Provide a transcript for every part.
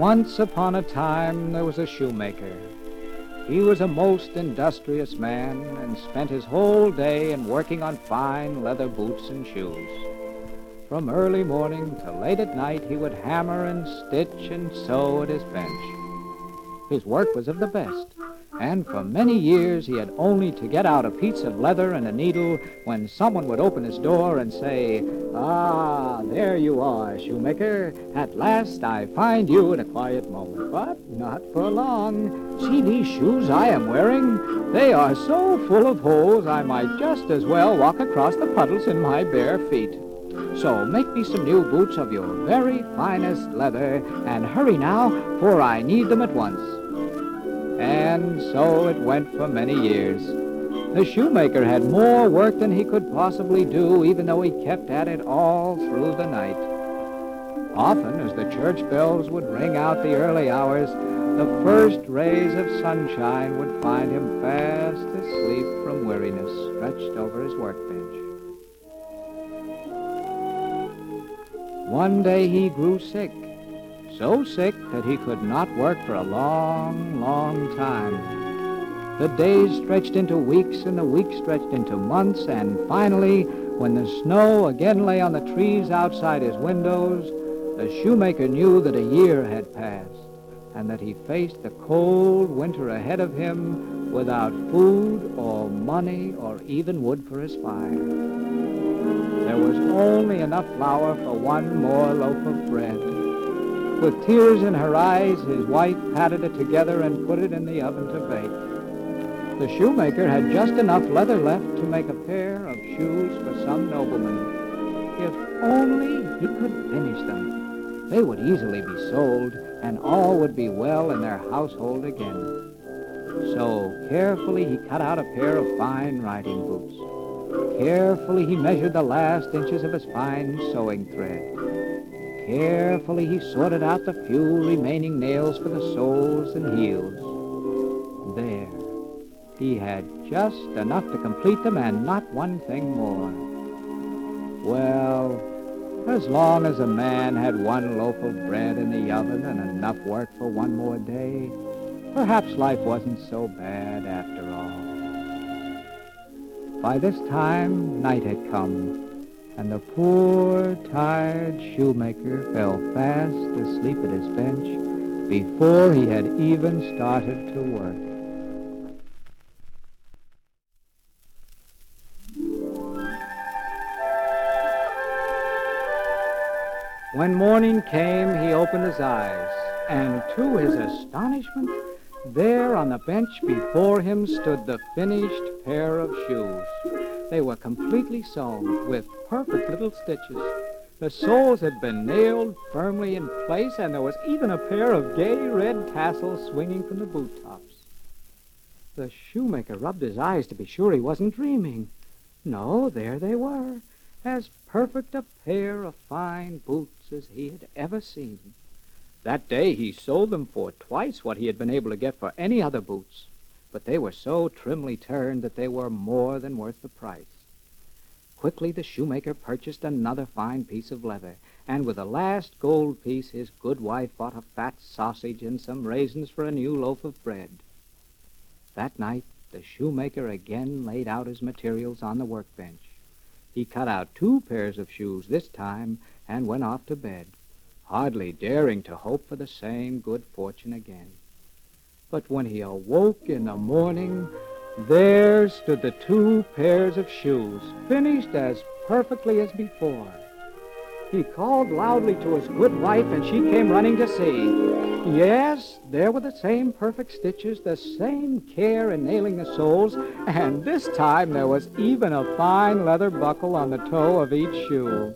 Once upon a time there was a shoemaker. He was a most industrious man and spent his whole day in working on fine leather boots and shoes. From early morning to late at night he would hammer and stitch and sew at his bench. His work was of the best, and for many years he had only to get out a piece of leather and a needle when someone would open his door and say, "Ah, there you are, shoemaker. At last I find you in a quiet moment." But not for long. See these shoes I am wearing? They are so full of holes I might just as well walk across the puddles in my bare feet. So make me some new boots of your very finest leather, and hurry now, for I need them at once. And so it went for many years. The shoemaker had more work than he could possibly do, even though he kept at it all through the night. Often, as the church bells would ring out the early hours, the first rays of sunshine would find him fast asleep from weariness, stretched over his workbench. One day he grew sick, so sick that he could not work for a long, long time. The days stretched into weeks, and the weeks stretched into months, and finally, when the snow again lay on the trees outside his windows, the shoemaker knew that a year had passed, and that he faced the cold winter ahead of him without food or money or even wood for his fire. There was only enough flour for one more loaf of bread. With tears in her eyes, his wife patted it together and put it in the oven to bake. The shoemaker had just enough leather left to make a pair of shoes for some nobleman. If only he could finish them, they would easily be sold, and all would be well in their household again. So carefully he cut out a pair of fine riding boots. Carefully he measured the last inches of his fine sewing thread. Carefully he sorted out the few remaining nails for the soles and heels. There, he had just enough to complete them and not one thing more. Well, as long as a man had one loaf of bread in the oven and enough work for one more day, perhaps life wasn't so bad after all. By this time, night had come, and the poor, tired shoemaker fell fast asleep at his bench before he had even started to work. When morning came, he opened his eyes, and to his astonishment, there on the bench before him stood the finished pair of shoes. They were completely sewn with perfect little stitches. The soles had been nailed firmly in place, and there was even a pair of gay red tassels swinging from the boot tops. The shoemaker rubbed his eyes to be sure he wasn't dreaming. No, there they were, as perfect a pair of fine boots as he had ever seen. That day he sold them for twice what he had been able to get for any other boots, but they were so trimly turned that they were more than worth the price. Quickly the shoemaker purchased another fine piece of leather, and with the last gold piece his good wife bought a fat sausage and some raisins for a new loaf of bread. That night the shoemaker again laid out his materials on the workbench. He cut out 2 pairs of shoes this time and went off to bed, hardly daring to hope for the same good fortune again. But when he awoke in the morning, there stood the 2 pairs of shoes, finished as perfectly as before. He called loudly to his good wife, and she came running to see. Yes, there were the same perfect stitches, the same care in nailing the soles, and this time there was even a fine leather buckle on the toe of each shoe.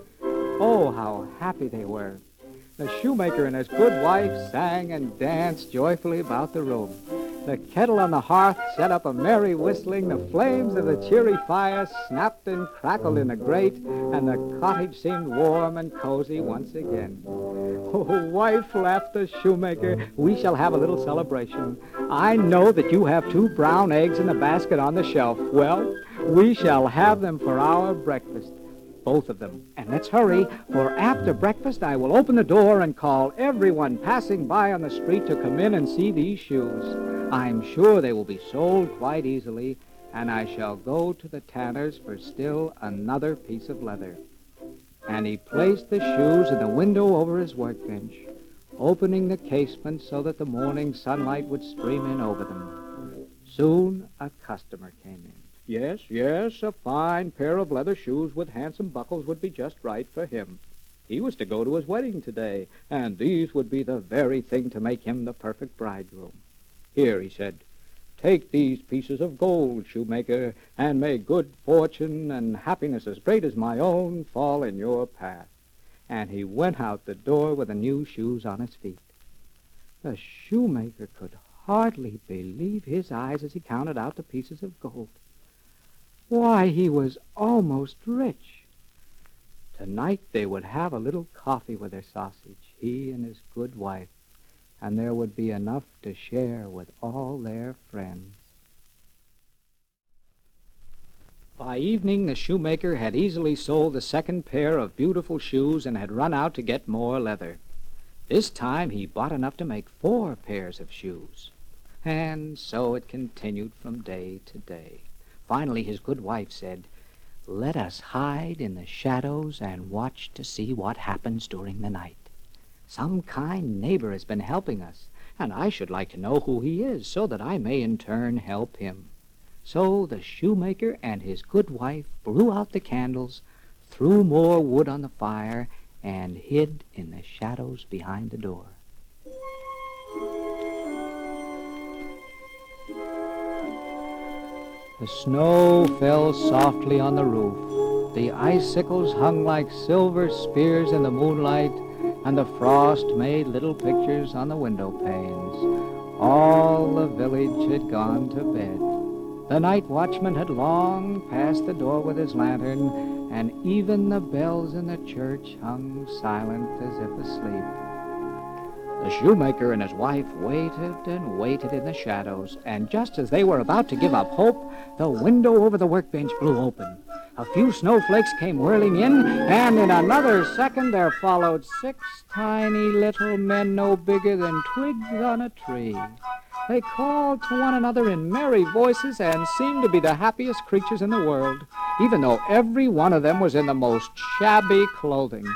Oh, how happy they were. The shoemaker and his good wife sang and danced joyfully about the room. The kettle on the hearth set up a merry whistling, the flames of the cheery fire snapped and crackled in the grate, and the cottage seemed warm and cozy once again. "Oh, wife," laughed the shoemaker, "we shall have a little celebration. I know that you have 2 brown eggs in the basket on the shelf. Well, we shall have them for our breakfast." both of them. And let's hurry, for after breakfast I will open the door and call everyone passing by on the street to come in and see these shoes. I'm sure they will be sold quite easily, and I shall go to the tanner's for still another piece of leather. And he placed the shoes in the window over his workbench, opening the casement so that the morning sunlight would stream in over them. Soon a customer came in. Yes, a fine pair of leather shoes with handsome buckles would be just right for him. He was to go to his wedding today, and these would be the very thing to make him the perfect bridegroom. Here, he said, take these pieces of gold, shoemaker, and may good fortune and happiness as great as my own fall in your path. And he went out the door with the new shoes on his feet. The shoemaker could hardly believe his eyes as he counted out the pieces of gold. Why, he was almost rich. Tonight they would have a little coffee with their sausage, he and his good wife, and there would be enough to share with all their friends. By evening, the shoemaker had easily sold the second pair of beautiful shoes and had run out to get more leather. This time he bought enough to make 4 pairs of shoes. And so it continued from day to day. Finally, his good wife said, let us hide in the shadows and watch to see what happens during the night. Some kind neighbor has been helping us, and I should like to know who he is so that I may in turn help him. So the shoemaker and his good wife blew out the candles, threw more wood on the fire, and hid in the shadows behind the door. The snow fell softly on the roof. The icicles hung like silver spears in the moonlight, and the frost made little pictures on the window panes. All the village had gone to bed. The night watchman had long passed the door with his lantern, and even the bells in the church hung silent as if asleep. The shoemaker and his wife waited and waited in the shadows, and just as they were about to give up hope, the window over the workbench blew open. A few snowflakes came whirling in, and in another second there followed 6 tiny little men no bigger than twigs on a tree. They called to one another in merry voices and seemed to be the happiest creatures in the world, even though every one of them was in the most shabby clothing.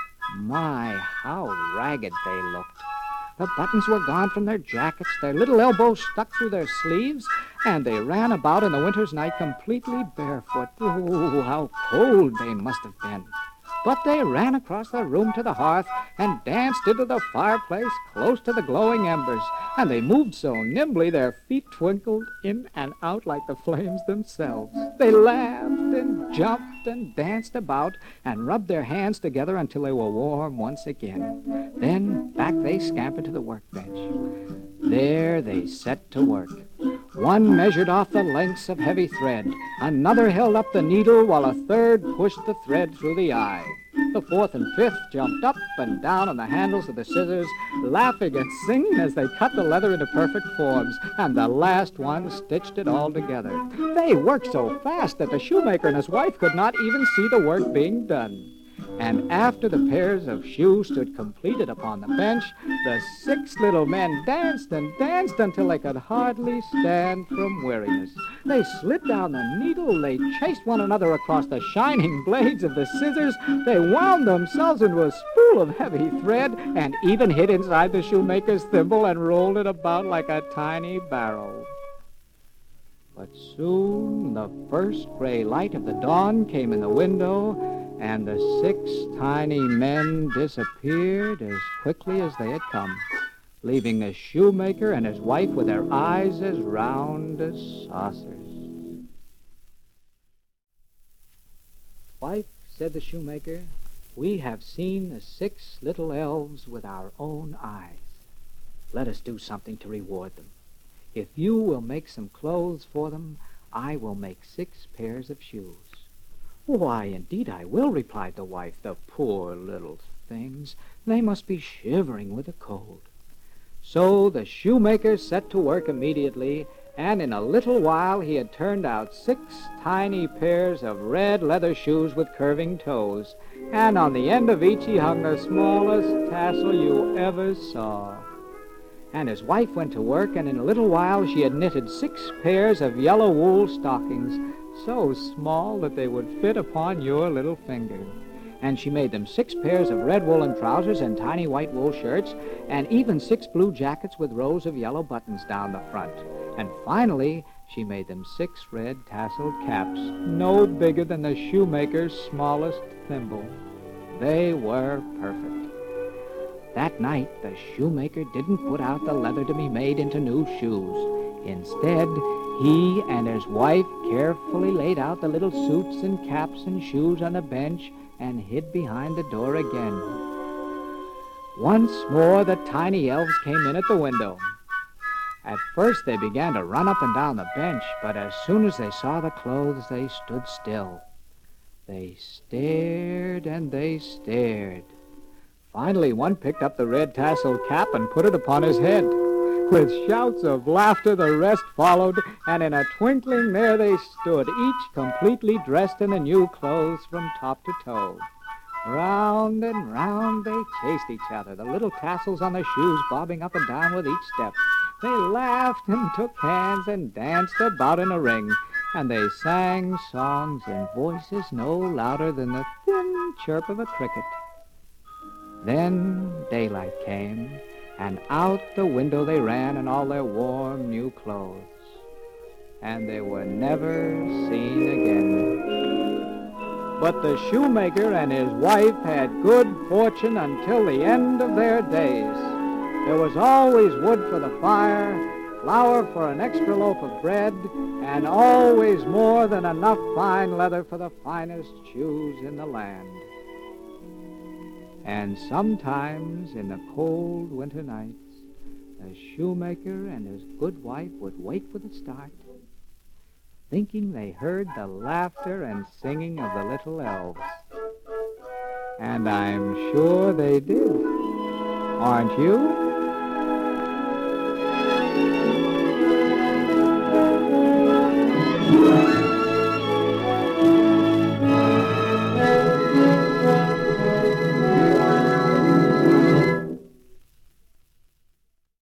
My, how ragged they looked. The buttons were gone from their jackets, their little elbows stuck through their sleeves, and they ran about in the winter's night completely barefoot. Oh, how cold they must have been. But they ran across the room to the hearth and danced into the fireplace close to the glowing embers, and they moved so nimbly their feet twinkled in and out like the flames themselves. They laughed and jumped and danced about and rubbed their hands together until they were warm once again. Then back they scampered to the workbench. There they set to work. One measured off the lengths of heavy thread. Another held up the needle while a third pushed the thread through the eye. The fourth and fifth jumped up and down on the handles of the scissors, laughing and singing as they cut the leather into perfect forms, and the last one stitched it all together. They worked so fast that the shoemaker and his wife could not even see the work being done. And after the pairs of shoes stood completed upon the bench, the 6 little men danced and danced until they could hardly stand from weariness. They slid down the needle, they chased one another across the shining blades of the scissors, they wound themselves into a spool of heavy thread, and even hid inside the shoemaker's thimble and rolled it about like a tiny barrel. But soon the first gray light of the dawn came in the window, and the 6 tiny men disappeared as quickly as they had come, leaving the shoemaker and his wife with their eyes as round as saucers. Wife, said the shoemaker, we have seen the 6 little elves with our own eyes. Let us do something to reward them. If you will make some clothes for them, I will make 6 pairs of shoes. Why, indeed I will, replied the wife. The poor little things, they must be shivering with the cold. So the shoemaker set to work immediately, And in a little while he had turned out 6 tiny pairs of red leather shoes with curving toes, and on the end of each he hung the smallest tassel you ever saw. And his wife went to work, and in a little while she had knitted 6 pairs of yellow wool stockings, so small that they would fit upon your little finger. And she made them 6 pairs of red woolen trousers and tiny white wool shirts, and even 6 blue jackets with rows of yellow buttons down the front. And finally, she made them 6 red tasseled caps, no bigger than the shoemaker's smallest thimble. They were perfect. That night, the shoemaker didn't put out the leather to be made into new shoes. Instead, he and his wife carefully laid out the little suits and caps and shoes on a bench and hid behind the door again. Once more, the tiny elves came in at the window. At first, they began to run up and down the bench, but as soon as they saw the clothes, they stood still. They stared and they stared. Finally, one picked up the red tasseled cap and put it upon his head. With shouts of laughter, the rest followed, and in a twinkling there they stood, each completely dressed in the new clothes from top to toe. Round and round they chased each other, the little tassels on their shoes bobbing up and down with each step. They laughed and took hands and danced about in a ring, and they sang songs in voices no louder than the thin chirp of a cricket. Then daylight came, and out the window they ran in all their warm new clothes, and they were never seen again. But the shoemaker and his wife had good fortune until the end of their days. There was always wood for the fire, flour for an extra loaf of bread, and always more than enough fine leather for the finest shoes in the land. And sometimes in the cold winter nights, the shoemaker and his good wife would wake with a start, thinking they heard the laughter and singing of the little elves. And I'm sure they did. Aren't you?